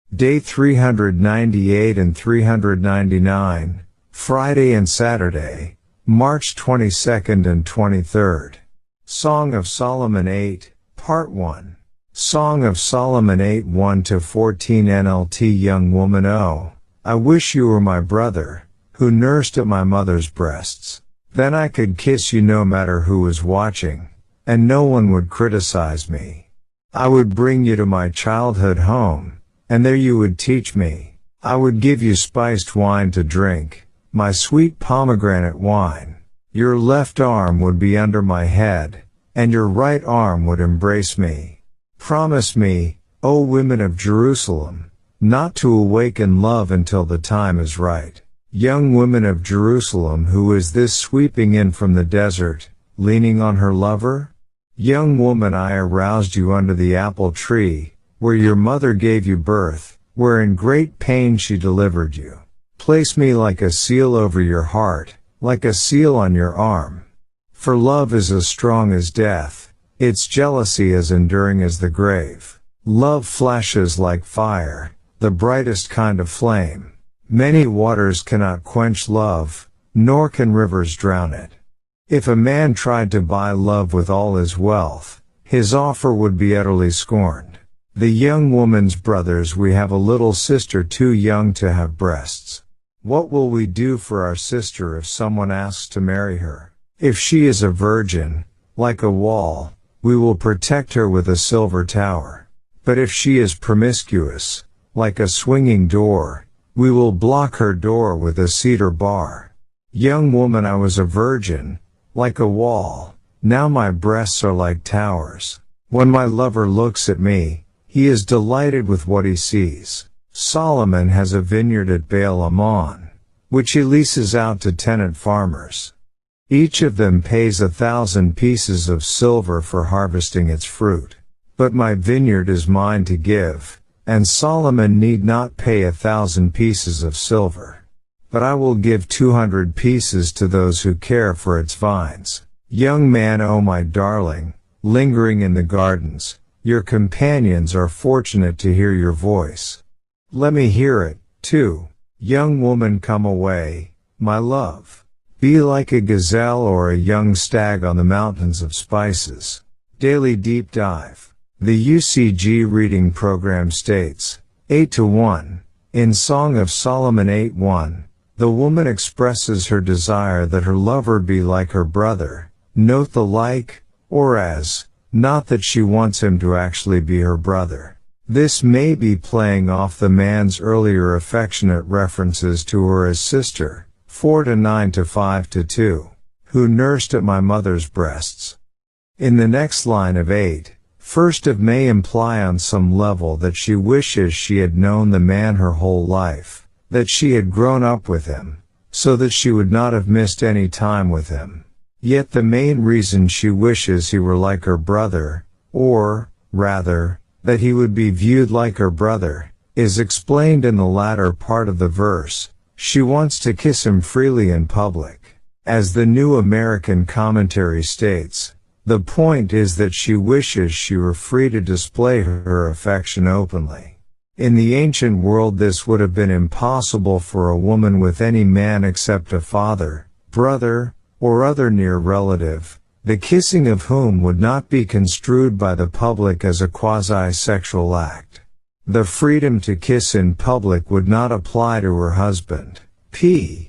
Day 398 and 399, Friday and Saturday, March 22nd and 23rd. Song of Solomon 8, Part 1. Song of Solomon 8 1-14 NLT Young woman, oh, I wish you were my brother, who nursed at my mother's breasts. Then I could kiss you no matter who was watching, and no one would criticize me. I would bring you to my childhood home, and there you would teach me. I would give you spiced wine to drink, my sweet pomegranate wine. Your left arm would be under my head, and your right arm would embrace me. Promise me, O women of Jerusalem, not to awaken love until the time is right. Young women of Jerusalem, who is this sweeping in from the desert, leaning on her lover? Young woman, I aroused you under the apple tree, where your mother gave you birth, where in great pain she delivered you. Place me like a seal over your heart, like a seal on your arm. For love is as strong as death, its jealousy as enduring as the grave. Love flashes like fire, the brightest kind of flame. Many waters cannot quench love, nor can rivers drown it. If a man tried to buy love with all his wealth, his offer would be utterly scorned. The young woman's brothers, we have a little sister too young to have breasts. What will we do for our sister if someone asks to marry her? If she is a virgin, like a wall, we will protect her with a silver tower. But if she is promiscuous, like a swinging door, we will block her door with a cedar bar. Young woman, I was a virgin, like a wall, now my breasts are like towers. When my lover looks at me, he is delighted with what he sees. Solomon has a vineyard at Baal Ammon, which he leases out to tenant farmers. Each of them pays 1,000 pieces of silver for harvesting its fruit. But my vineyard is mine to give, and Solomon need not pay 1,000 pieces of silver. But I will give 200 pieces to those who care for its vines. Young man, oh my darling, lingering in the gardens, your companions are fortunate to hear your voice. Let me hear it, too. Young woman, come away, my love. Be like a gazelle or a young stag on the mountains of spices. Daily Deep Dive. The UCG reading program states, 8-1, in Song of Solomon 8:1, the woman expresses her desire that her lover be like her brother. Note the like, or as, not that she wants him to actually be her brother. This may be playing off the man's earlier affectionate references to her as sister, 4-9-5-2, who nursed at my mother's breasts. In the next line of 8, first of may imply on some level that she wishes she had known the man her whole life, that she had grown up with him, so that she would not have missed any time with him. Yet the main reason she wishes he were like her brother, or, rather, that he would be viewed like her brother, is explained in the latter part of the verse. She wants to kiss him freely in public. As the New American Commentary states, the point is that she wishes she were free to display her affection openly. In the ancient world, this would have been impossible for a woman with any man except a father, brother, or other near relative, the kissing of whom would not be construed by the public as a quasi-sexual act. The freedom to kiss in public would not apply to her husband. p.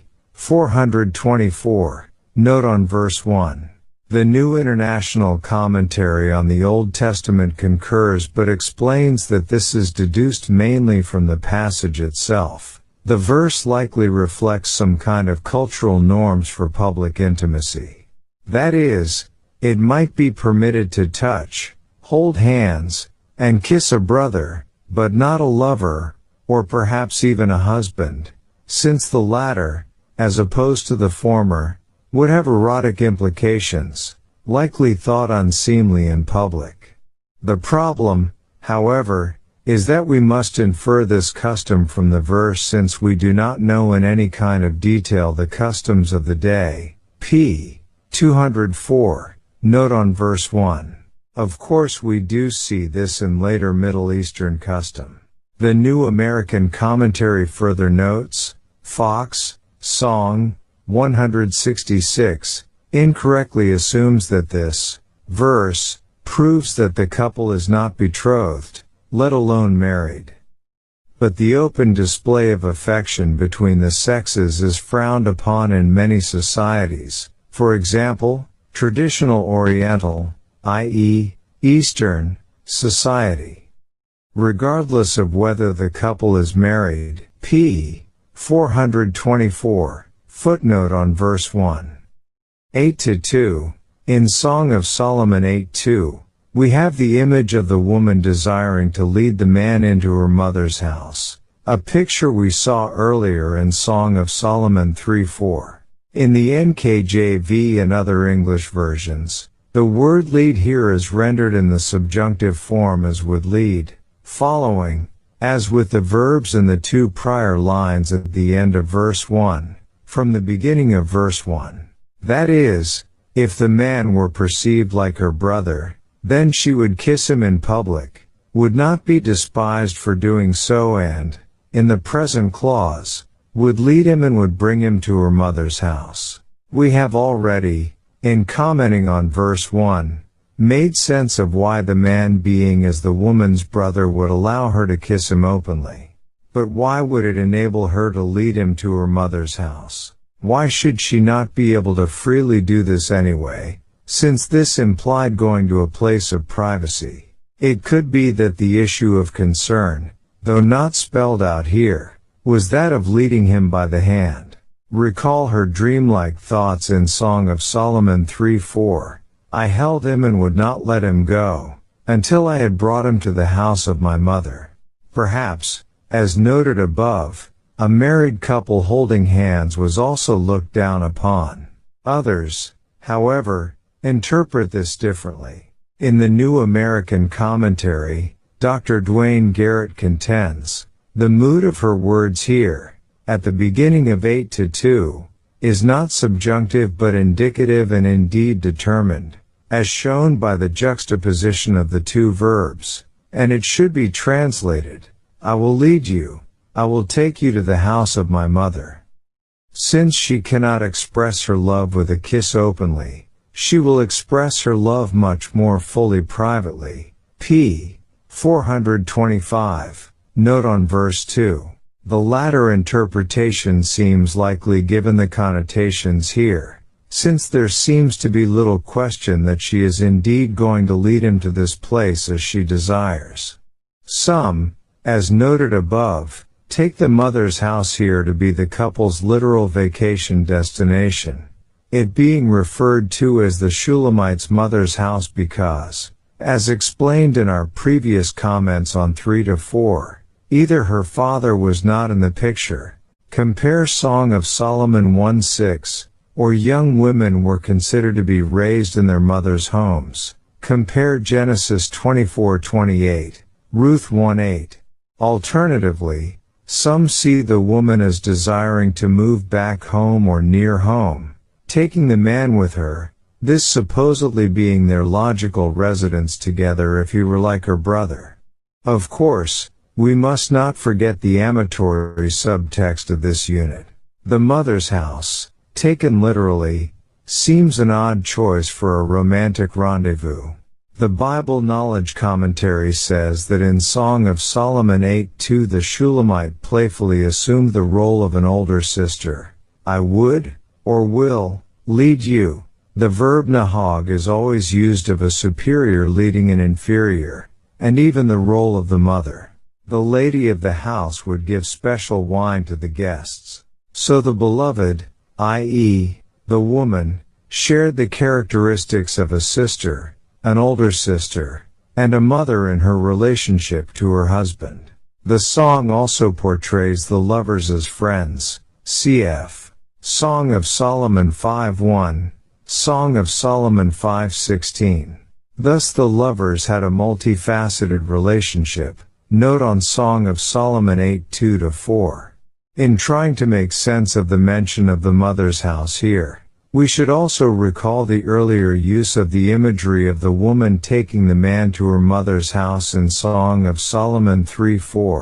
424, note on verse 1. The New International Commentary on the Old Testament concurs but explains that this is deduced mainly from the passage itself. The verse likely reflects some kind of cultural norms for public intimacy. That is, it might be permitted to touch, hold hands, and kiss a brother, but not a lover, or perhaps even a husband, since the latter, as opposed to the former, would have erotic implications, likely thought unseemly in public. The problem, however, is that we must infer this custom from the verse since we do not know in any kind of detail the customs of the day. p. 204, note on verse 1. Of course we do see this in later Middle Eastern custom. The New American Commentary further notes, Fox, Song, 166, incorrectly assumes that this verse proves that the couple is not betrothed, let alone married. But the open display of affection between the sexes is frowned upon in many societies, for example, traditional Oriental, i.e., Eastern, society. Regardless of whether the couple is married, p. 424, footnote on verse 1. 8-2, in Song of Solomon 8:2, we have the image of the woman desiring to lead the man into her mother's house, a picture we saw earlier in Song of Solomon 3:4. In the NKJV and other English versions, the word lead here is rendered in the subjunctive form as would lead, following, as with the verbs in the two prior lines at the end of verse 1, from the beginning of verse 1. That is, if the man were perceived like her brother, then she would kiss him in public, would not be despised for doing so and, in the present clause, would lead him and would bring him to her mother's house. We have already, in commenting on verse 1, made sense of why the man being as the woman's brother would allow her to kiss him openly. But why would it enable her to lead him to her mother's house? Why should she not be able to freely do this anyway, since this implied going to a place of privacy? It could be that the issue of concern, though not spelled out here, was that of leading him by the hand. Recall her dreamlike thoughts in Song of Solomon 3:4. I held him and would not let him go, until I had brought him to the house of my mother. Perhaps, as noted above, a married couple holding hands was also looked down upon. Others, however, interpret this differently. In the New American Commentary, Dr. Dwayne Garrett contends, the mood of her words here, at the beginning of 8-2, is not subjunctive but indicative and indeed determined, as shown by the juxtaposition of the two verbs, and it should be translated, I will lead you, I will take you to the house of my mother. Since she cannot express her love with a kiss openly, she will express her love much more fully privately. p. 425, note on verse 2. The latter interpretation seems likely given the connotations here, since there seems to be little question that she is indeed going to lead him to this place as she desires. Some, as noted above, take the mother's house here to be the couple's literal vacation destination, it being referred to as the Shulamite's mother's house because, as explained in our previous comments on 3-4, either her father was not in the picture, compare Song of Solomon 1:6, or young women were considered to be raised in their mother's homes, compare Genesis 24:28, Ruth 1:8. Alternatively, some see the woman as desiring to move back home or near home, taking the man with her, this supposedly being their logical residence together if he were like her brother. Of course, we must not forget the amatory subtext of this unit. The mother's house, taken literally, seems an odd choice for a romantic rendezvous. The Bible Knowledge Commentary says that in Song of Solomon 8:2 the Shulamite playfully assumed the role of an older sister. I would, or will, lead you. The verb nahag is always used of a superior leading an inferior, and even the role of the mother. The lady of the house would give special wine to the guests. So the beloved, i.e., the woman, shared the characteristics of a sister, an older sister, and a mother in her relationship to her husband. The song also portrays the lovers as friends, cf. Song of Solomon 5:1, Song of Solomon 5:16. Thus the lovers had a multifaceted relationship, note on Song of Solomon 8:2-4. In trying to make sense of the mention of the mother's house here, we should also recall the earlier use of the imagery of the woman taking the man to her mother's house in Song of Solomon 3:4,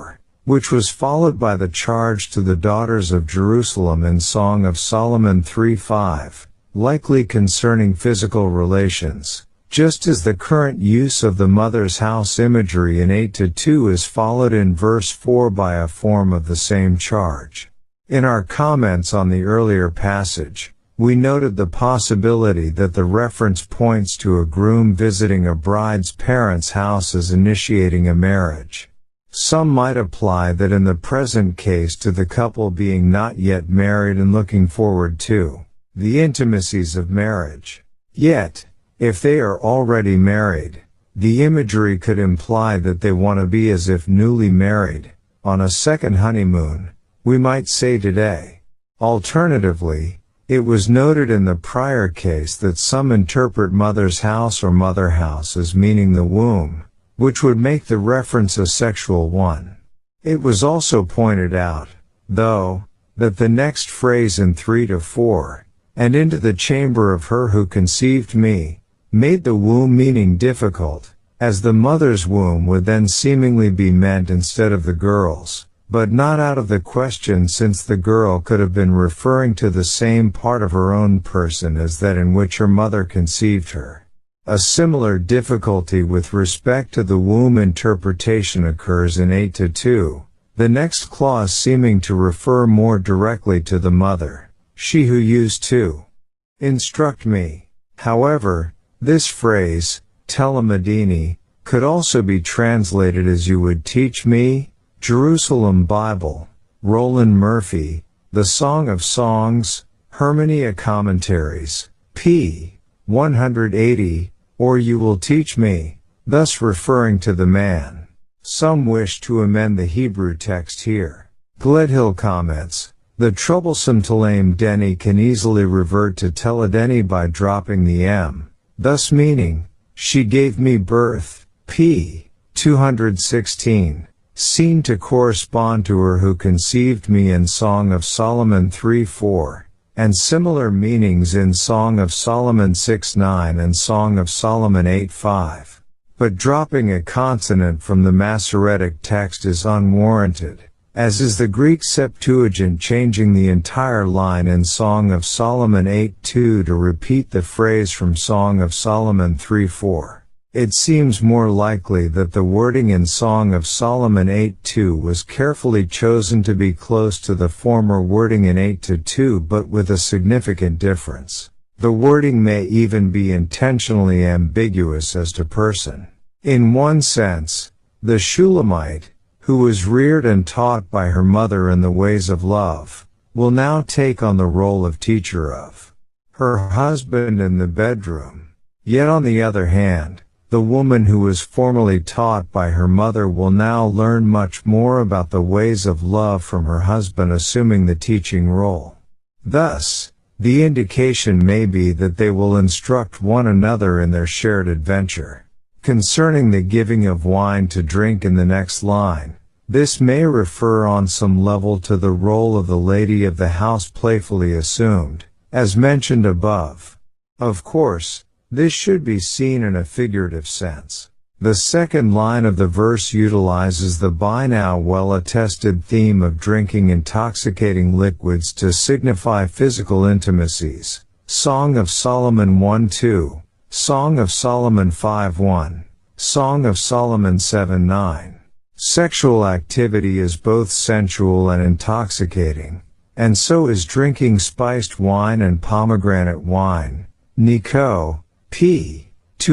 which was followed by the charge to the daughters of Jerusalem in Song of Solomon 3:5, likely concerning physical relations, just as the current use of the mother's house imagery in 8-2 is followed in verse 4 by a form of the same charge. In our comments on the earlier passage, we noted the possibility that the reference points to a groom visiting a bride's parents' house as initiating a marriage. Some might apply that in the present case to the couple being not yet married and looking forward to the intimacies of marriage. Yet, if they are already married, the imagery could imply that they want to be as if newly married, on a second honeymoon, we might say today. Alternatively, it was noted in the prior case that some interpret mother's house or mother house as meaning the womb, which would make the reference a sexual one. It was also pointed out, though, that the next phrase in 3-4, and into the chamber of her who conceived me, made the womb meaning difficult, as the mother's womb would then seemingly be meant instead of the girl's, but not out of the question since the girl could have been referring to the same part of her own person as that in which her mother conceived her. A similar difficulty with respect to the womb interpretation occurs in 8-2, the next clause seeming to refer more directly to the mother, she who used to instruct me. However, this phrase, telemedini, could also be translated as you would teach me, Jerusalem Bible, Roland Murphy, The Song of Songs, Hermenia Commentaries, p. 180, or you will teach me, thus referring to the man. Some wish to amend the Hebrew text here. Gledhill comments, the troublesome telem deni can easily revert to teledeni by dropping the m, thus meaning, she gave me birth, p. 216. Seen to correspond to her who conceived me in Song of Solomon 3:4, and similar meanings in Song of Solomon 6:9 and Song of Solomon 8:5. But dropping a consonant from the Masoretic text is unwarranted, as is the Greek Septuagint changing the entire line in Song of Solomon 8:2 to repeat the phrase from Song of Solomon 3:4. It seems more likely that the wording in Song of Solomon 8:2 was carefully chosen to be close to the former wording in 8:2 but with a significant difference. The wording may even be intentionally ambiguous as to person. In one sense, the Shulamite, who was reared and taught by her mother in the ways of love, will now take on the role of teacher of her husband in the bedroom. Yet on the other hand, the woman who was formerly taught by her mother will now learn much more about the ways of love from her husband assuming the teaching role. Thus, the indication may be that they will instruct one another in their shared adventure. Concerning the giving of wine to drink in the next line, this may refer on some level to the role of the lady of the house playfully assumed, as mentioned above. Of course, this should be seen in a figurative sense. The second line of the verse utilizes the by now well-attested theme of drinking intoxicating liquids to signify physical intimacies. Song of Solomon 1:2, Song of Solomon 5:1, Song of Solomon 7:9. Sexual activity is both sensual and intoxicating, and so is drinking spiced wine and pomegranate wine. Nico, p.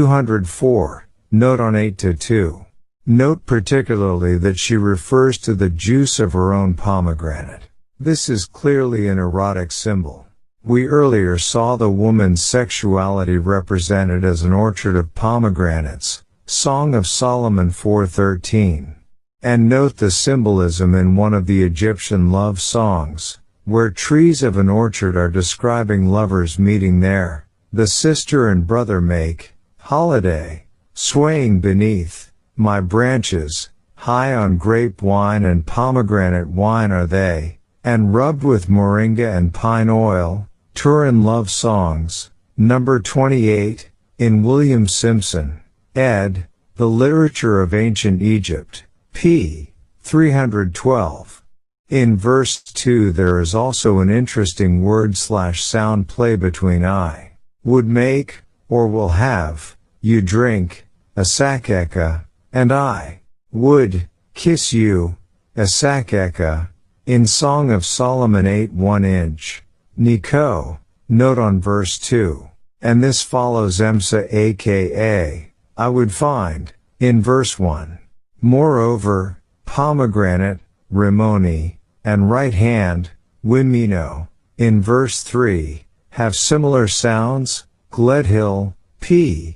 204, note on 8-2. Note particularly that she refers to the juice of her own pomegranate. This is clearly an erotic symbol. We earlier saw the woman's sexuality represented as an orchard of pomegranates, Song of Solomon 4:13. And note the symbolism in one of the Egyptian love songs, where trees of an orchard are describing lovers meeting there. The sister and brother make holiday, swaying beneath my branches, high on grape wine and pomegranate wine are they, and rubbed with moringa and pine oil. Turin Love Songs, number 28, in William Simpson, ed., The Literature of Ancient Egypt, p. 312. In verse 2 there is also an interesting word/sound play between I would make, or will have, you drink, asakeka, and I would kiss you, asakeka, in Song of Solomon 8:1. Nico, note on verse 2. And this follows Emsa aka, I would find, in verse 1. Moreover, pomegranate, rimoni, and right hand, wimino, in verse 3, have similar sounds, Gledhill, p.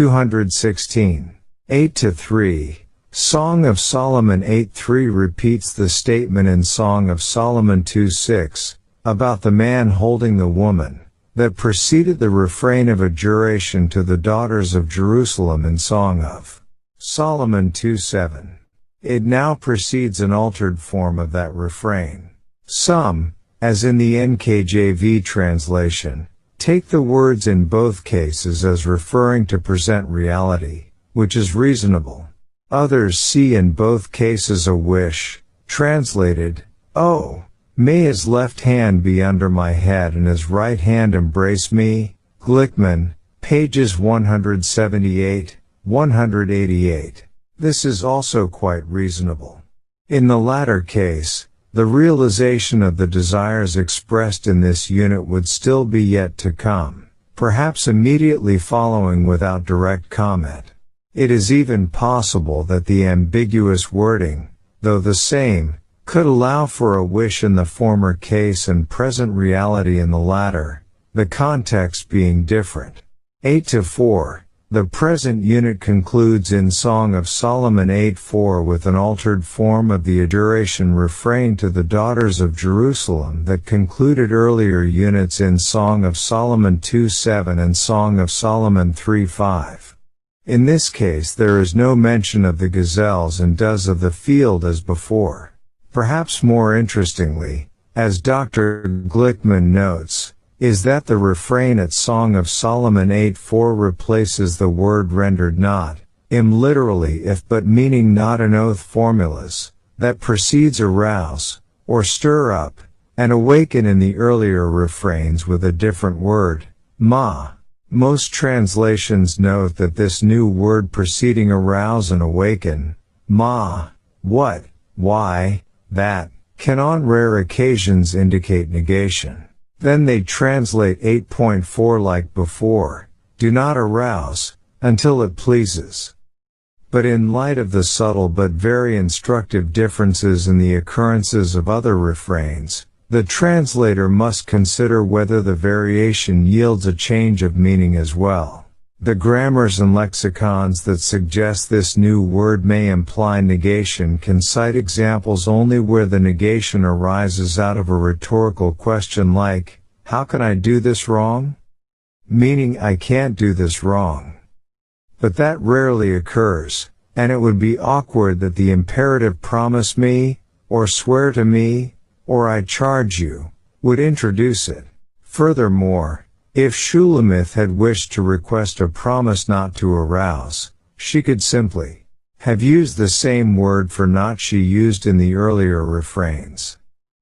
216. 8-3. Song of Solomon 8:3 repeats the statement in Song of Solomon 2:6, about the man holding the woman, that preceded the refrain of adjuration to the daughters of Jerusalem in Song of Solomon 2:7. It now precedes an altered form of that refrain. Some, as in the NKJV translation, take the words in both cases as referring to present reality, which is reasonable. Others see in both cases a wish, translated, "Oh, may his left hand be under my head and his right hand embrace me." Glickman, pages 178, 188. This is also quite reasonable. In the latter case, the realization of the desires expressed in this unit would still be yet to come, perhaps immediately following without direct comment. It is even possible that the ambiguous wording, though the same, could allow for a wish in the former case and present reality in the latter, the context being different. 8-4. The present unit concludes in Song of Solomon 8:4 with an altered form of the adjuration refrain to the daughters of Jerusalem that concluded earlier units in Song of Solomon 2:7 and Song of Solomon 3:5. In this case there is no mention of the gazelles and does of the field as before. Perhaps more interestingly, as Dr. Glickman notes, is that the refrain at Song of Solomon 8:4 replaces the word rendered not, literally if but meaning not in oath formulas, that precedes arouse, or stir up, and awaken in the earlier refrains with a different word, ma. Most translations note that this new word preceding arouse and awaken, ma, what, why, that, can on rare occasions indicate negation. Then they translate 8.4 like before, do not arouse, until it pleases. But in light of the subtle but very instructive differences in the occurrences of other refrains, the translator must consider whether the variation yields a change of meaning as well. The grammars and lexicons that suggest this new word may imply negation can cite examples only where the negation arises out of a rhetorical question like, how can I do this wrong? Meaning I can't do this wrong. But that rarely occurs, and it would be awkward that the imperative promise me, or swear to me, or I charge you, would introduce it. Furthermore, if Shulamith had wished to request a promise not to arouse, she could simply have used the same word for not she used in the earlier refrains.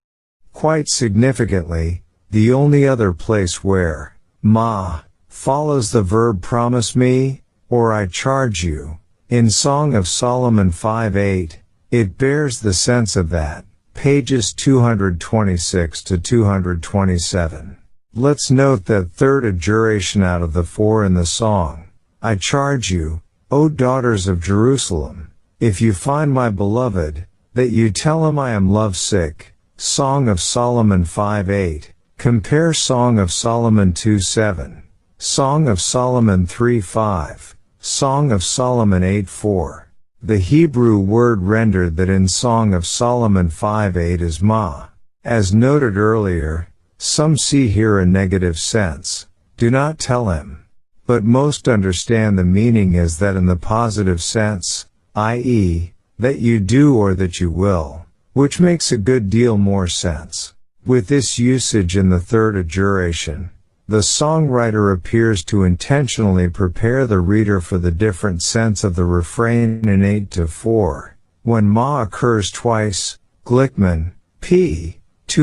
Quite significantly, the only other place where ma follows the verb promise me, or I charge you, in Song of Solomon 5:8, it bears the sense of that, pages 226-227. Let's note that third adjuration out of the four in the song, I charge you, O daughters of Jerusalem, if you find my beloved, that you tell him I am lovesick, Song of Solomon 5:8, compare Song of Solomon 2:7, Song of Solomon 3:5, Song of Solomon 8:4. The Hebrew word rendered that in Song of Solomon 5:8 is ma. As noted earlier, some see here a negative sense, do not tell him. But most understand the meaning as that in the positive sense, i.e., that you do or that you will, which makes a good deal more sense. With this usage in the third adjuration, the songwriter appears to intentionally prepare the reader for the different sense of the refrain in 8-4, When ma occurs twice, Glickman, p.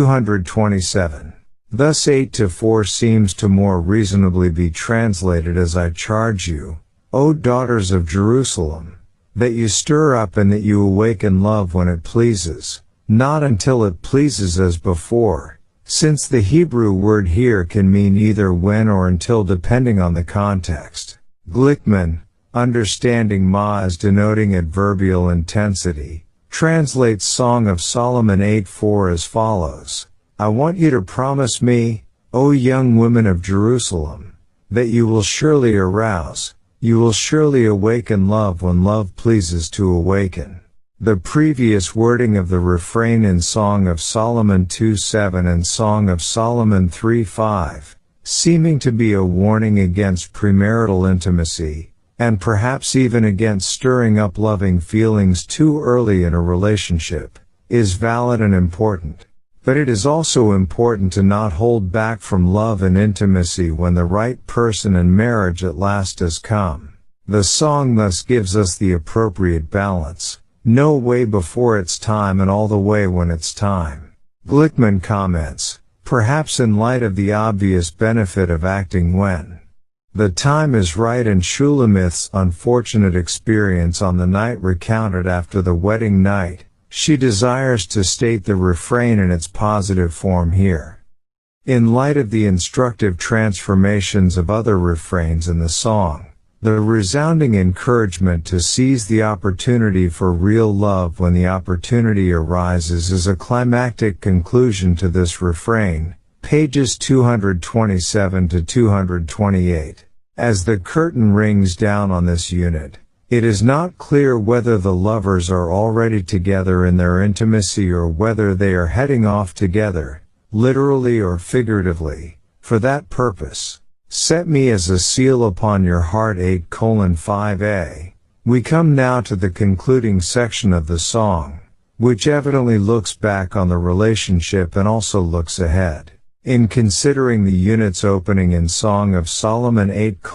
227. Thus 8-4 seems to more reasonably be translated as I charge you, O daughters of Jerusalem, that you stir up and that you awaken love when it pleases, not until it pleases as before, since the Hebrew word here can mean either when or until depending on the context. Glickman, understanding ma as denoting adverbial intensity, translates Song of Solomon 8:4 as follows. I want you to promise me, O young women of Jerusalem, that you will surely arouse, you will surely awaken love when love pleases to awaken. The previous wording of the refrain in Song of Solomon 2:7 and Song of Solomon 3:5, seeming to be a warning against premarital intimacy, and perhaps even against stirring up loving feelings too early in a relationship, is valid and important. But it is also important to not hold back from love and intimacy when the right person and marriage at last has come. The song thus gives us the appropriate balance, no way before its time and all the way when it's time. Glickman comments, perhaps in light of the obvious benefit of acting when the time is right and Shulamith's unfortunate experience on the night recounted after the wedding night, she desires to state the refrain in its positive form here. In light of the instructive transformations of other refrains in the song, the resounding encouragement to seize the opportunity for real love when the opportunity arises is a climactic conclusion to this refrain, pages 227 to 228. As the curtain rings down on this unit, it is not clear whether the lovers are already together in their intimacy or whether they are heading off together, literally or figuratively, for that purpose. Set me as a seal upon your heart 8:5a. We come now to the concluding section of the song, which evidently looks back on the relationship and also looks ahead. In considering the unit's opening in Song of Solomon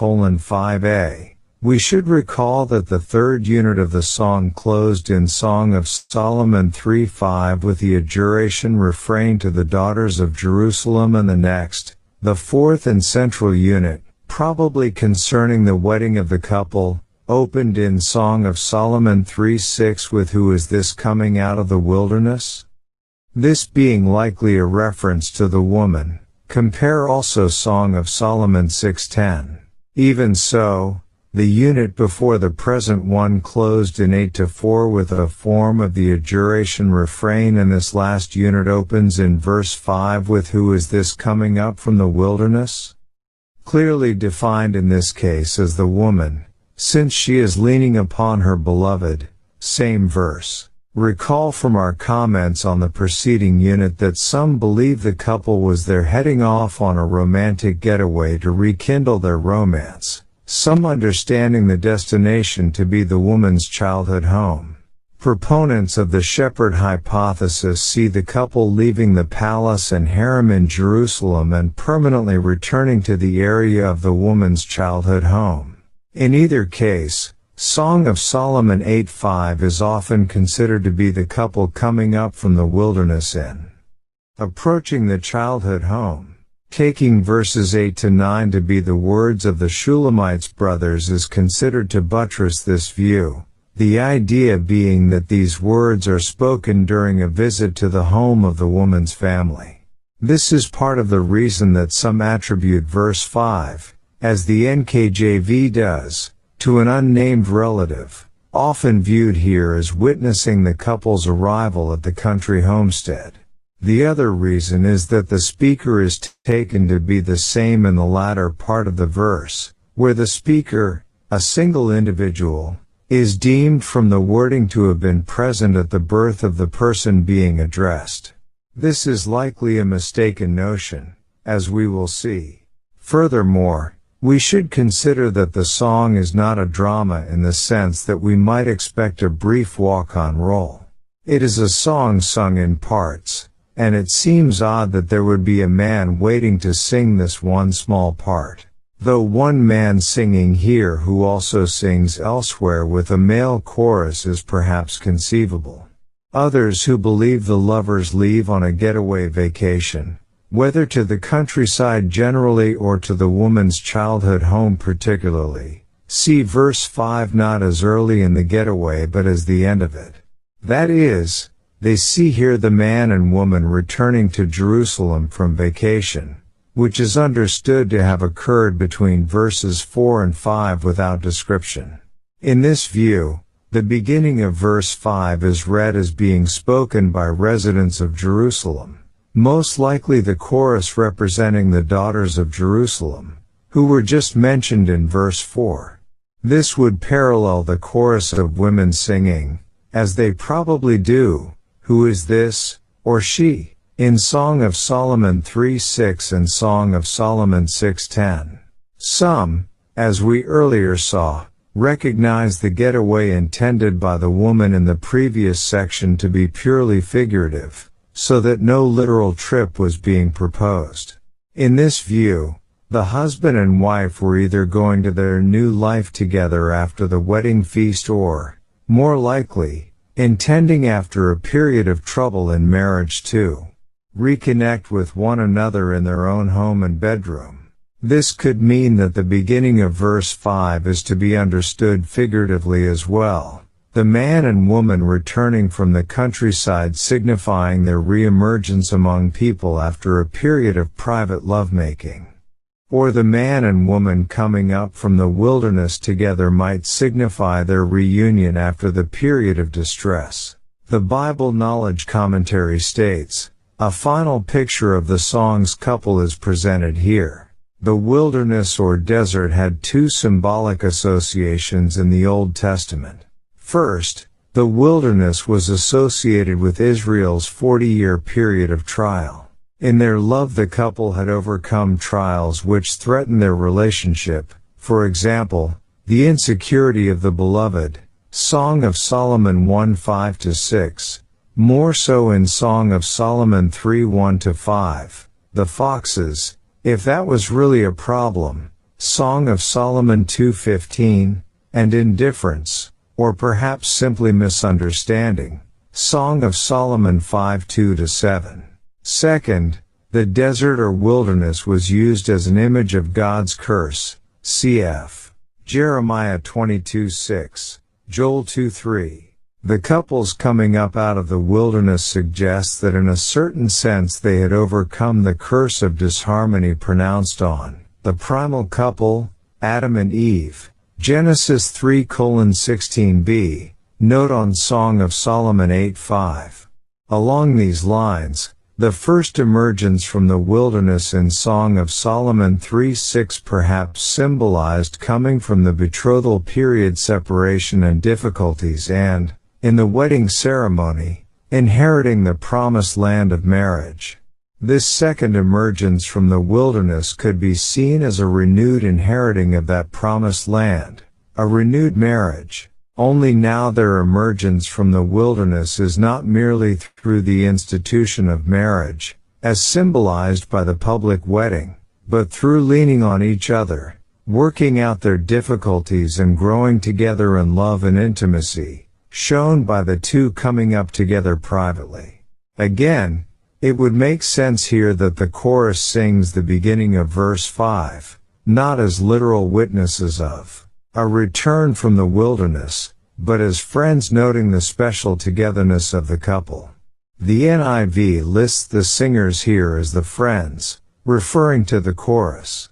8:5a, we should recall that the third unit of the song closed in Song of Solomon 3:5 with the adjuration refrain to the daughters of Jerusalem, and the next, the fourth and central unit, probably concerning the wedding of the couple, opened in Song of Solomon 3:6 with Who is this coming out of the wilderness? This being likely a reference to the woman, compare also Song of Solomon 6:10. Even so, the unit before the present one closed in 8-4 with a form of the adjuration refrain, and this last unit opens in verse 5 with Who is this coming up from the wilderness? Clearly defined in this case as the woman, since she is leaning upon her beloved, same verse. Recall from our comments on the preceding unit that some believe the couple was there heading off on a romantic getaway to rekindle their romance, some understanding the destination to be the woman's childhood home. Proponents of the shepherd hypothesis see the couple leaving the palace and harem in Jerusalem and permanently returning to the area of the woman's childhood home. In either case, Song of Solomon 8:5 is often considered to be the couple coming up from the wilderness in approaching the childhood home. Taking verses 8-9 to be the words of the Shulamites brothers is considered to buttress this view, the idea being that these words are spoken during a visit to the home of the woman's family. This is part of the reason that some attribute verse 5, as the NKJV does, to an unnamed relative, often viewed here as witnessing the couple's arrival at the country homestead. The other reason is that the speaker is taken to be the same in the latter part of the verse, where the speaker, a single individual, is deemed from the wording to have been present at the birth of the person being addressed. This is likely a mistaken notion, as we will see. Furthermore, we should consider that the song is not a drama in the sense that we might expect a brief walk-on role. It is a song sung in parts, and it seems odd that there would be a man waiting to sing this one small part. though one man singing here who also sings elsewhere with a male chorus is perhaps conceivable. Others who believe the lovers leave on a getaway vacation, whether to the countryside generally or to the woman's childhood home particularly, see verse 5 not as early in the getaway but as the end of it. That is, they see here the man and woman returning to Jerusalem from vacation, which is understood to have occurred between verses 4 and 5 without description. In this view, the beginning of verse 5 is read as being spoken by residents of Jerusalem, most likely the chorus representing the daughters of Jerusalem, who were just mentioned in verse 4. This would parallel the chorus of women singing, as they probably do, "Who is this, or she?" in Song of Solomon 3:6 and Song of Solomon 6:10. Some, as we earlier saw, recognize the getaway intended by the woman in the previous section to be purely figurative, so that no literal trip was being proposed. In this view, the husband and wife were either going to their new life together after the wedding feast or, more likely, intending after a period of trouble in marriage to reconnect with one another in their own home and bedroom. This could mean that the beginning of verse 5 is to be understood figuratively as well, the man and woman returning from the countryside signifying their re-emergence among people after a period of private lovemaking. Or the man and woman coming up from the wilderness together might signify their reunion after the period of distress. The Bible Knowledge Commentary states, a final picture of the song's couple is presented here. The wilderness or desert had two symbolic associations in the Old Testament. First, the wilderness was associated with Israel's 40-year period of trial. In their love, the couple had overcome trials which threatened their relationship, for example, the insecurity of the beloved, Song of Solomon 1:5-6, more so in Song of Solomon 3:1-5, the foxes, if that was really a problem, Song of Solomon 2:15, and indifference, or perhaps simply misunderstanding, Song of Solomon 5:2-7. Second, the desert or wilderness was used as an image of God's curse, cf. Jeremiah 22:6, Joel 2:3. The couples coming up out of the wilderness suggests that in a certain sense they had overcome the curse of disharmony pronounced on the primal couple, Adam and Eve, Genesis 3:16b, note on Song of Solomon 8:5. Along these lines, the first emergence from the wilderness in Song of Solomon 3:6 perhaps symbolized coming from the betrothal period separation and difficulties and, in the wedding ceremony, inheriting the promised land of marriage. This second emergence from the wilderness could be seen as a renewed inheriting of that promised land, a renewed marriage. Only now their emergence from the wilderness is not merely through the institution of marriage, as symbolized by the public wedding, but through leaning on each other, working out their difficulties and growing together in love and intimacy, shown by the two coming up together privately. Again, it would make sense here that the chorus sings the beginning of verse 5, not as literal witnesses of a return from the wilderness, but as friends noting the special togetherness of the couple. The NIV lists the singers here as the friends, referring to the chorus.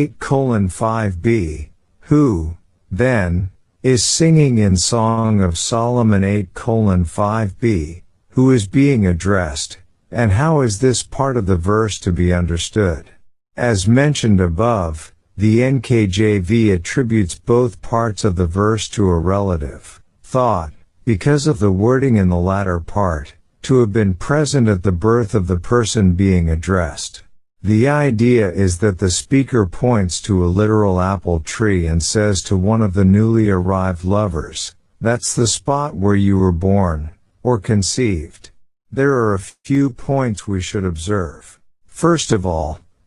8:5b, who, then, is singing in Song of Solomon 8:5b, who is being addressed, and how is this part of the verse to be understood? As mentioned above, the NKJV attributes both parts of the verse to a relative, thought, because of the wording in the latter part, to have been present at the birth of the person being addressed. The idea is that the speaker points to a literal apple tree and says to one of the newly arrived lovers, "That's the spot where you were born, or conceived." There are a few points we should observe. First of all,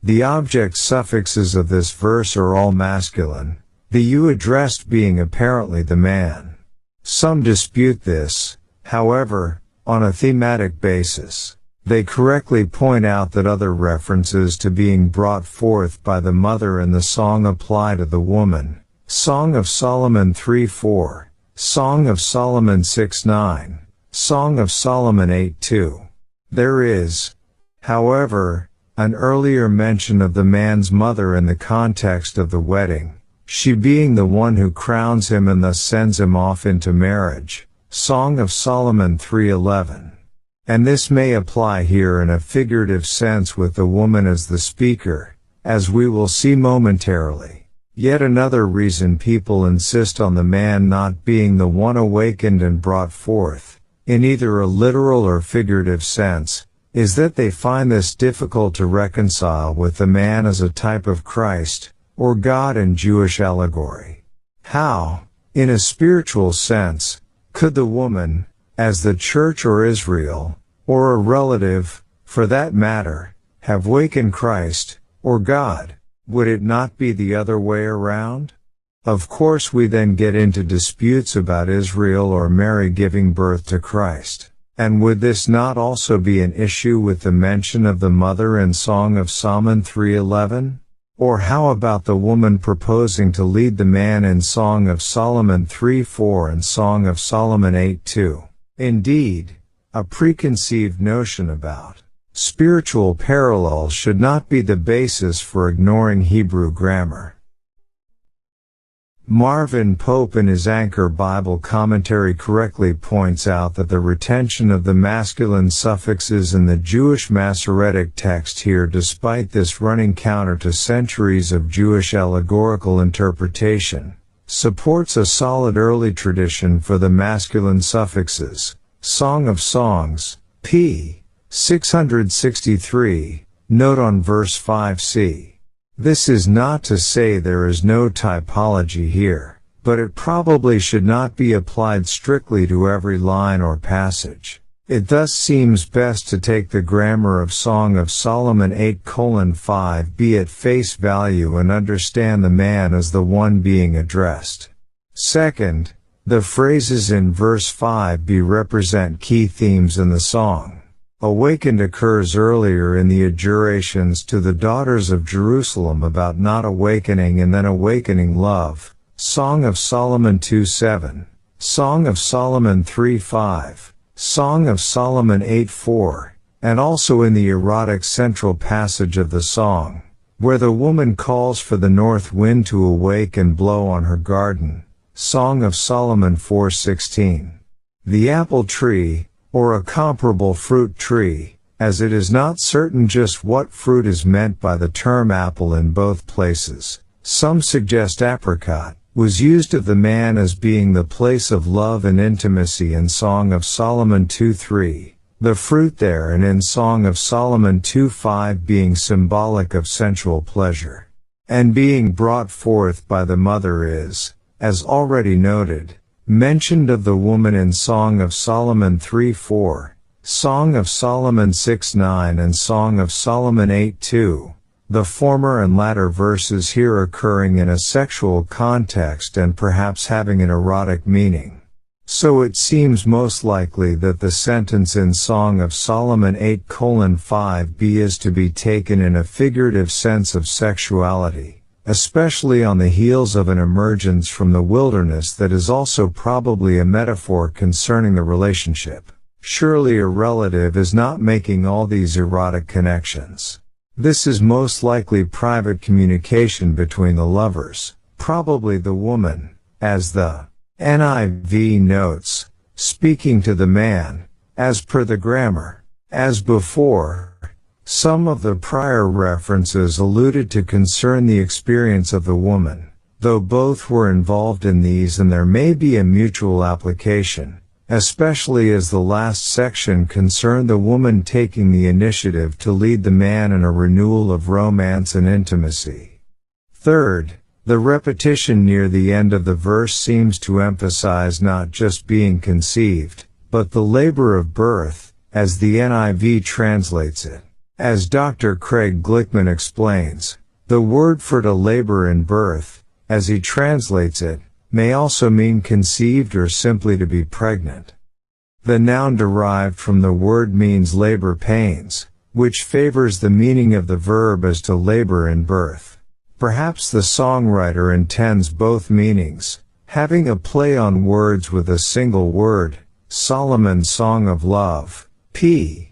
The object suffixes of this verse are all masculine, the you addressed being apparently the man. Some dispute this, however, on a thematic basis. They correctly point out that other references to being brought forth by the mother in the song apply to the woman. Song of Solomon 3:4, Song of Solomon 6:9, Song of Solomon 8:2. There is, however, an earlier mention of the man's mother in the context of the wedding, she being the one who crowns him and thus sends him off into marriage. Song of Solomon 3:11. And this may apply here in a figurative sense with the woman as the speaker, as we will see momentarily. Yet another reason people insist on the man not being the one awakened and brought forth, in either a literal or figurative sense, is that they find this difficult to reconcile with the man as a type of Christ, or God in Jewish allegory. How, in a spiritual sense, could the woman, as the church or Israel, or a relative, for that matter, have wakened Christ, or God? Would it not be the other way around? Of course we then get into disputes about Israel or Mary giving birth to Christ. And would this not also be an issue with the mention of the mother in Song of Solomon 3:11? Or how about the woman proposing to lead the man in Song of Solomon 3:4 and Song of Solomon 8:2? Indeed, a preconceived notion about spiritual parallels should not be the basis for ignoring Hebrew grammar. Marvin Pope in his Anchor Bible commentary correctly points out that the retention of the masculine suffixes in the Jewish Masoretic text here, despite this running counter to centuries of Jewish allegorical interpretation, supports a solid early tradition for the masculine suffixes. Song of Songs, p. 663, note on verse 5c. This is not to say there is no typology here, but it probably should not be applied strictly to every line or passage. It thus seems best to take the grammar of Song of Solomon 8:5b at face value and understand the man as the one being addressed. Second, the phrases in verse 5b represent key themes in the song. Awakened occurs earlier in the adjurations to the daughters of Jerusalem about not awakening and then awakening love. Song of Solomon 2:7, Song of Solomon 3:5, Song of Solomon 8:4, and also in the erotic central passage of the song, where the woman calls for the north wind to awake and blow on her garden. Song of Solomon 4:16. The apple tree, or a comparable fruit tree, as it is not certain just what fruit is meant by the term apple in both places, some suggest apricot, was used of the man as being the place of love and intimacy in Song of Solomon 2:3, the fruit there, and in Song of Solomon 2:5 being symbolic of sensual pleasure. And being brought forth by the mother is, as already noted, mentioned of the woman in Song of Solomon 3:4, Song of Solomon 6:9 and Song of Solomon 8:2, the former and latter verses here occurring in a sexual context and perhaps having an erotic meaning. So it seems most likely that the sentence in Song of Solomon 8:5b is to be taken in a figurative sense of sexuality, especially on the heels of an emergence from the wilderness that is also probably a metaphor concerning the relationship. Surely a relative is not making all these erotic connections. This is most likely private communication between the lovers, probably the woman, as the NIV notes, speaking to the man, as per the grammar. As before, some of the prior references alluded to concern the experience of the woman, though both were involved in these and there may be a mutual application, especially as the last section concerned the woman taking the initiative to lead the man in a renewal of romance and intimacy. Third, the repetition near the end of the verse seems to emphasize not just being conceived, but the labor of birth, as the NIV translates it. As Dr. Craig Glickman explains, the word for to labor in birth, as he translates it, may also mean conceived or simply to be pregnant. The noun derived from the word means labor pains, which favors the meaning of the verb as to labor in birth. Perhaps the songwriter intends both meanings, having a play on words with a single word, Solomon's Song of Love, p.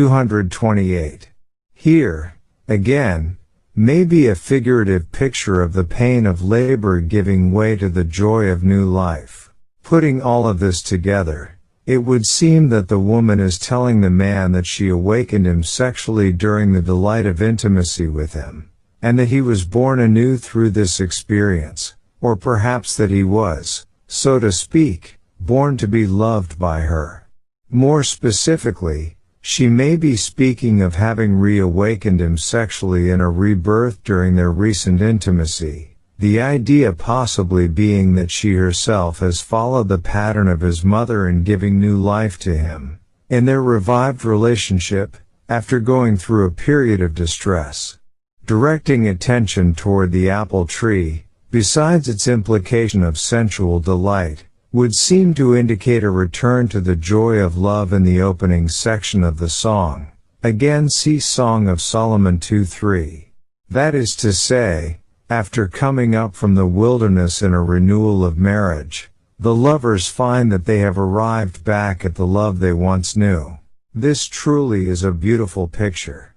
228. Here, again, may be a figurative picture of the pain of labor giving way to the joy of new life. Putting all of this together, it would seem that the woman is telling the man that she awakened him sexually during the delight of intimacy with him, and that he was born anew through this experience, or perhaps that he was, so to speak, born to be loved by her. More specifically, she may be speaking of having reawakened him sexually in a rebirth during their recent intimacy, the idea possibly being that she herself has followed the pattern of his mother in giving new life to him, in their revived relationship, after going through a period of distress. Directing attention toward the apple tree, besides its implication of sensual delight, would seem to indicate a return to the joy of love in the opening section of the song. Again, see Song of Solomon 2:3. That is to say, after coming up from the wilderness in a renewal of marriage, the lovers find that they have arrived back at the love they once knew. This truly is a beautiful picture.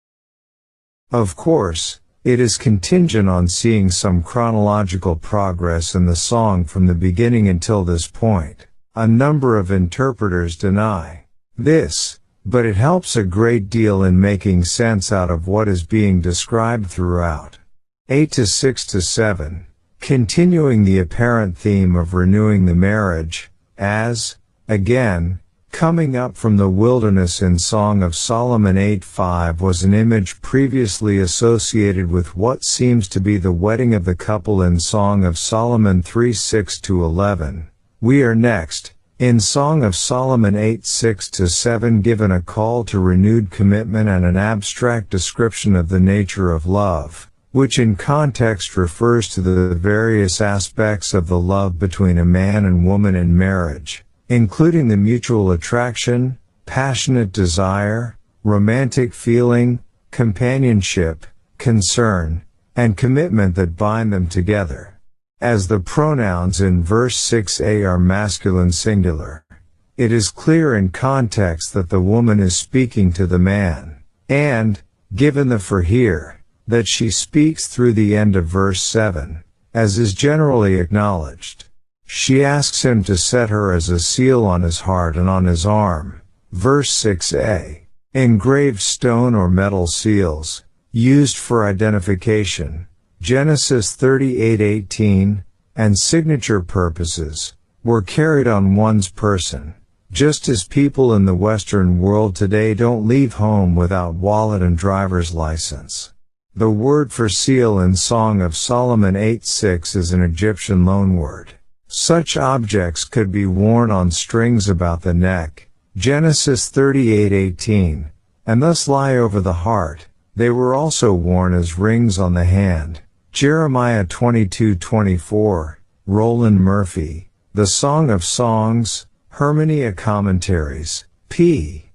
Of course, it is contingent on seeing some chronological progress in the song from the beginning until this point. A number of interpreters deny this, but it helps a great deal in making sense out of what is being described throughout. 8 to 6 to 7, continuing the apparent theme of renewing the marriage, as, again, coming up from the wilderness in Song of Solomon 8:5 was an image previously associated with what seems to be the wedding of the couple in Song of Solomon 3:6 to 11. We are next, in Song of Solomon 8:6 to 7, given a call to renewed commitment and an abstract description of the nature of love, which in context refers to the various aspects of the love between a man and woman in marriage, including the mutual attraction, passionate desire, romantic feeling, companionship, concern, and commitment that bind them together. As the pronouns in verse 6a are masculine singular, it is clear in context that the woman is speaking to the man, and, given the for here, that she speaks through the end of verse 7, as is generally acknowledged. She asks him to set her as a seal on his heart and on his arm. Verse 6a. Engraved stone or metal seals, used for identification, Genesis 38:18, and signature purposes, were carried on one's person, just as people in the Western world today don't leave home without wallet and driver's license. The word for seal in Song of Solomon 8:6 is an Egyptian loanword. Such objects could be worn on strings about the neck, Genesis 38:18, and thus lie over the heart. They were also worn as rings on the hand, Jeremiah 22:24, Roland Murphy, The Song of Songs, Hermeneia Commentaries, p.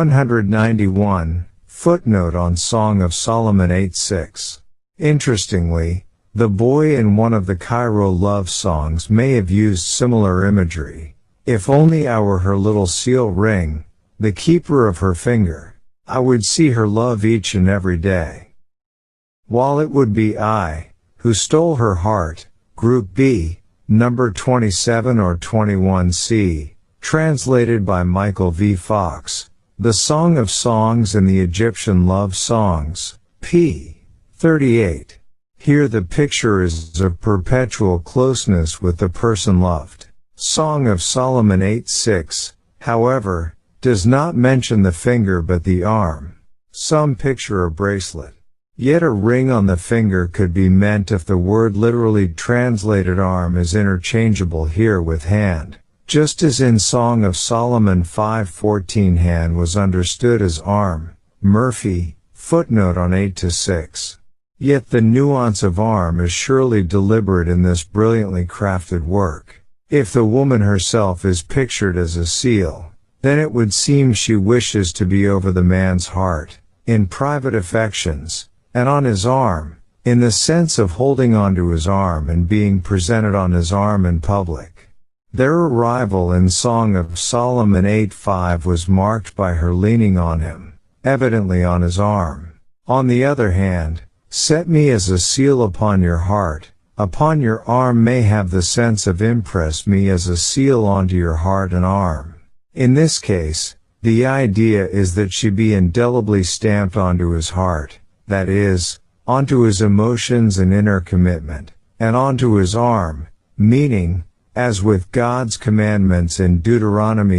191. Footnote on Song of Solomon 8:6. Interestingly, the boy in one of the Cairo love songs may have used similar imagery. If only I were her little seal ring, the keeper of her finger, I would see her love each and every day. While it would be I, who stole her heart, Group B, number 27 or 21c, translated by Michael V. Fox. The Song of Songs and the Egyptian Love Songs, p. 38. Here the picture is of perpetual closeness with the person loved. Song of Solomon 8:6, however, does not mention the finger but the arm. Some picture a bracelet. Yet a ring on the finger could be meant if the word literally translated arm is interchangeable here with hand. Just as in Song of Solomon 5:14 hand was understood as arm. Murphy, Footnote on 8-6. Yet the nuance of arm is surely deliberate in this brilliantly crafted work. If the woman herself is pictured as a seal, then it would seem she wishes to be over the man's heart, in private affections, and on his arm, in the sense of holding onto his arm and being presented on his arm in public. Their arrival in Song of Solomon 8:5 was marked by her leaning on him, evidently on his arm. On the other hand, set me as a seal upon your heart, upon your arm may have the sense of impress me as a seal onto your heart and arm. In this case, the idea is that she be indelibly stamped onto his heart, that is, onto his emotions and inner commitment, and onto his arm, meaning, as with God's commandments in Deuteronomy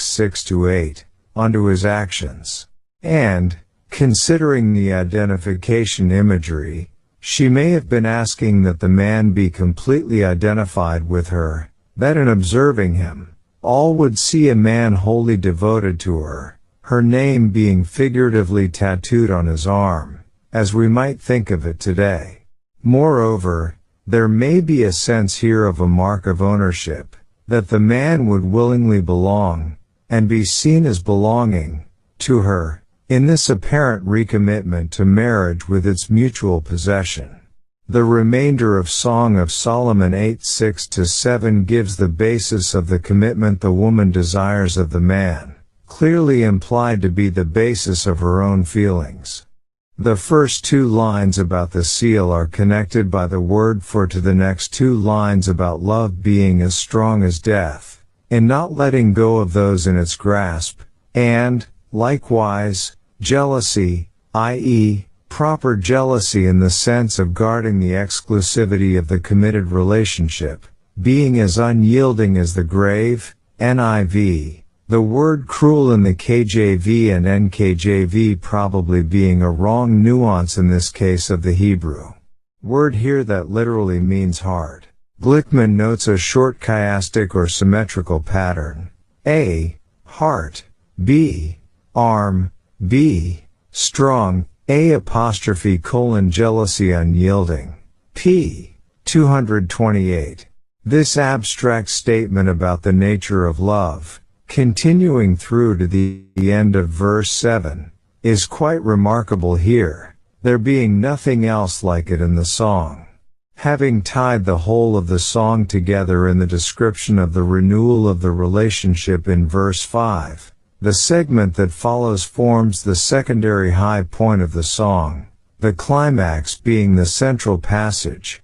6:6-8, onto his actions. And, considering the identification imagery, she may have been asking that the man be completely identified with her, that in observing him, all would see a man wholly devoted to her, her name being figuratively tattooed on his arm, as we might think of it today. Moreover, there may be a sense here of a mark of ownership, that the man would willingly belong, and be seen as belonging, to her, in this apparent recommitment to marriage with its mutual possession. The remainder of Song of Solomon 8:6-7 gives the basis of the commitment the woman desires of the man, clearly implied to be the basis of her own feelings. The first two lines about the seal are connected by the word for to the next two lines about love being as strong as death, in not letting go of those in its grasp, and, likewise, jealousy, i.e., proper jealousy in the sense of guarding the exclusivity of the committed relationship, being as unyielding as the grave, NIV, the word cruel in the KJV and NKJV probably being a wrong nuance in this case of the Hebrew word here that literally means hard. Glickman notes a short chiastic or symmetrical pattern. A. Heart. B. Arm. B. Strong. A'' jealousy unyielding. p. 228. This abstract statement about the nature of love, continuing through to the end of verse 7, is quite remarkable here, there being nothing else like it in the song. Having tied the whole of the song together in the description of the renewal of the relationship in verse 5, the segment that follows forms the secondary high point of the song, the climax being the central passage,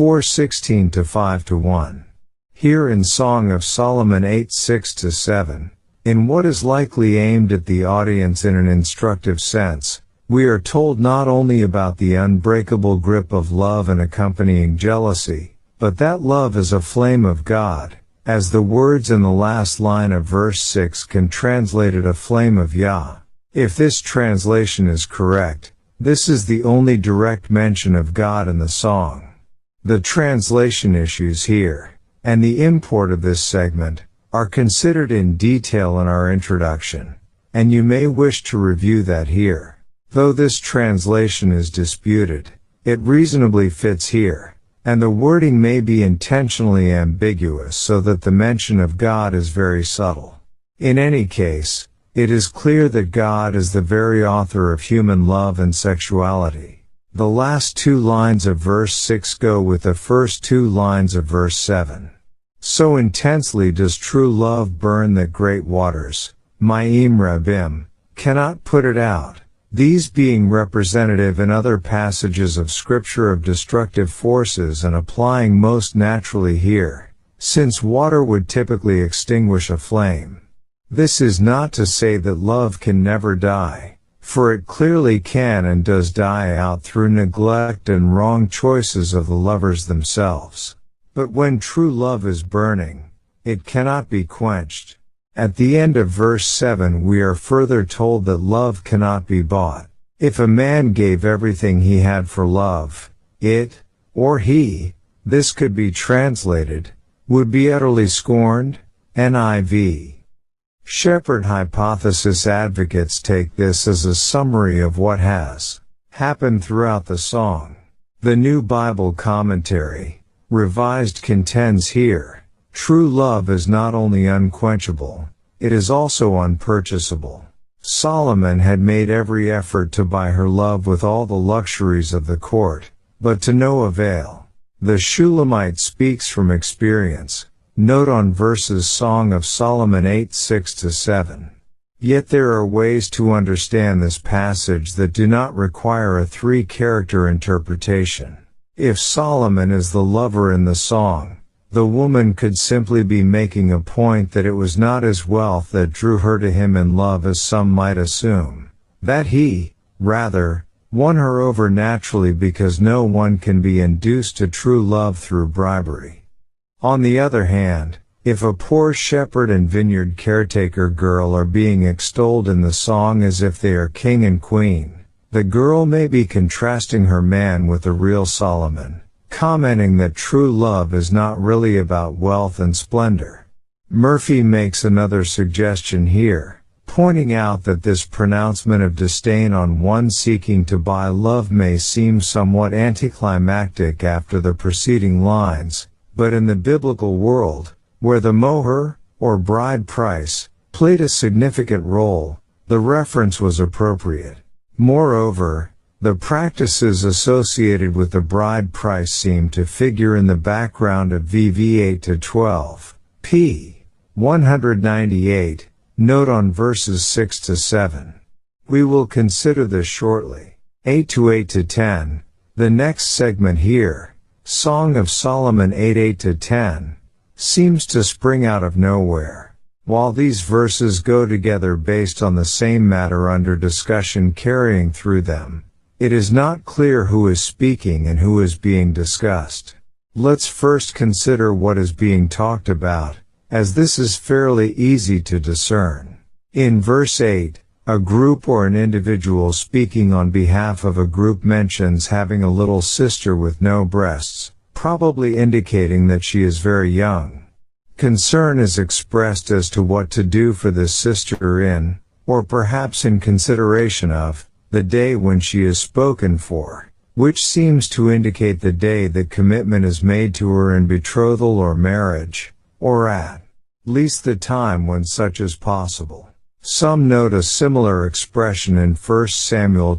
4:16-5-1. Here in Song of Solomon 8:6-7, in what is likely aimed at the audience in an instructive sense, we are told not only about the unbreakable grip of love and accompanying jealousy, but that love is a flame of God, as the words in the last line of verse 6 can translate it a flame of Yah. If this translation is correct, this is the only direct mention of God in the song. The translation issues here, and the import of this segment, are considered in detail in our introduction, and you may wish to review that here. Though this translation is disputed, it reasonably fits here, and the wording may be intentionally ambiguous so that the mention of God is very subtle. In any case, it is clear that God is the very author of human love and sexuality. The last two lines of verse 6 go with the first two lines of verse 7. So intensely does true love burn that great waters, Ma'im Rabim, cannot put it out, these being representative in other passages of Scripture of destructive forces and applying most naturally here, since water would typically extinguish a flame. This is not to say that love can never die, for it clearly can and does die out through neglect and wrong choices of the lovers themselves. But when true love is burning, it cannot be quenched. At the end of verse 7 we are further told that love cannot be bought. If a man gave everything he had for love, it, or he, this could be translated, would be utterly scorned, NIV. Shepherd hypothesis advocates take this as a summary of what has happened throughout the song. The New Bible Commentary, Revised, contends here, true love is not only unquenchable, it is also unpurchasable. Solomon had made every effort to buy her love with all the luxuries of the court, but to no avail. The Shulamite speaks from experience. Note on verses Song of Solomon 8:6-7. Yet there are ways to understand this passage that do not require a three-character interpretation. If Solomon is the lover in the song, the woman could simply be making a point that it was not his wealth that drew her to him in love as some might assume. That he, rather, won her over naturally because no one can be induced to true love through bribery. On the other hand, if a poor shepherd and vineyard caretaker girl are being extolled in the song as if they are king and queen, the girl may be contrasting her man with the real Solomon, commenting that true love is not really about wealth and splendor. Murphy makes another suggestion here, pointing out that this pronouncement of disdain on one seeking to buy love may seem somewhat anticlimactic after the preceding lines, but in the biblical world, where the moher, or bride price, played a significant role, the reference was appropriate. Moreover, the practices associated with the bride price seem to figure in the background of VV 8-12, p. 198, note on verses 6-7. We will consider this shortly. 8-8-10, the next segment here, Song of Solomon 8-8-10, seems to spring out of nowhere. While these verses go together based on the same matter under discussion carrying through them, it is not clear who is speaking and who is being discussed. Let's first consider what is being talked about, as this is fairly easy to discern. In verse 8, a group or an individual speaking on behalf of a group mentions having a little sister with no breasts, probably indicating that she is very young. Concern is expressed as to what to do for this sister in, or perhaps in consideration of, the day when she is spoken for, which seems to indicate the day that commitment is made to her in betrothal or marriage, or at least the time when such is possible. Some note a similar expression in 1 Samuel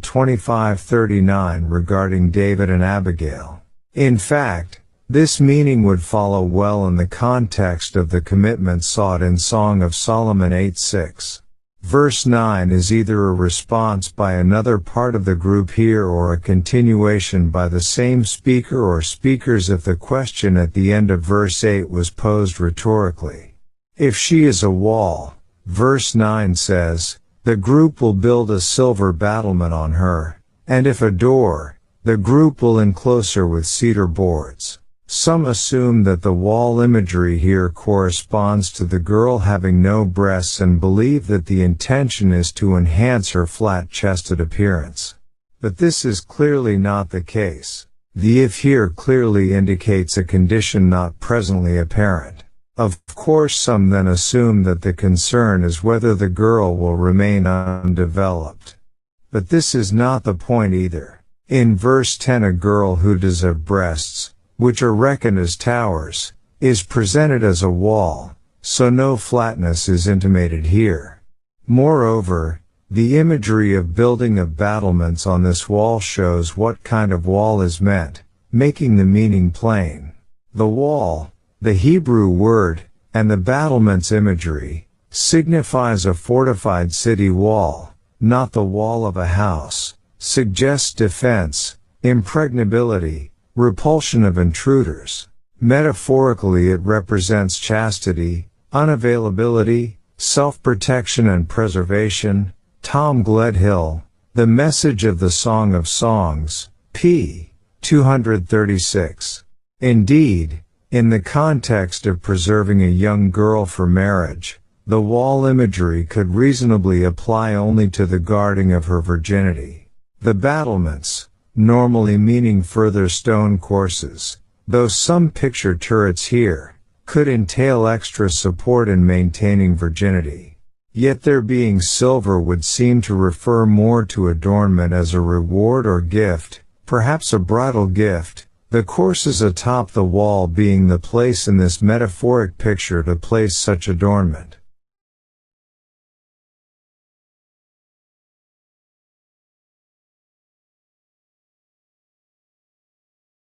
25:39 regarding David and Abigail. In fact, this meaning would follow well in the context of the commitment sought in Song of Solomon 8:6. Verse 9 is either a response by another part of the group here or a continuation by the same speaker or speakers if the question at the end of verse 8 was posed rhetorically. If she is a wall, verse 9 says, the group will build a silver battlement on her, and if a door, the group will enclose her with cedar boards. Some assume that the wall imagery here corresponds to the girl having no breasts and believe that the intention is to enhance her flat-chested appearance. But this is clearly not the case. The if here clearly indicates a condition not presently apparent. Of course, some then assume that the concern is whether the girl will remain undeveloped. But this is not the point either. In verse 10, a girl who does have breasts, which are reckoned as towers, is presented as a wall, so no flatness is intimated here. Moreover, the imagery of building of battlements on this wall shows what kind of wall is meant, making the meaning plain. The wall, the Hebrew word, and the battlement's imagery, signifies a fortified city wall, not the wall of a house, suggests defense, impregnability, repulsion of intruders. Metaphorically, it represents chastity, unavailability, self-protection and preservation. Tom Gledhill, The Message of the Song of Songs, p. 236. Indeed, in the context of preserving a young girl for marriage, the wall imagery could reasonably apply only to the guarding of her virginity. The battlements, normally meaning further stone courses, though some picture turrets here, could entail extra support in maintaining virginity. Yet their being silver would seem to refer more to adornment as a reward or gift, perhaps a bridal gift, the courses atop the wall being the place in this metaphoric picture to place such adornment.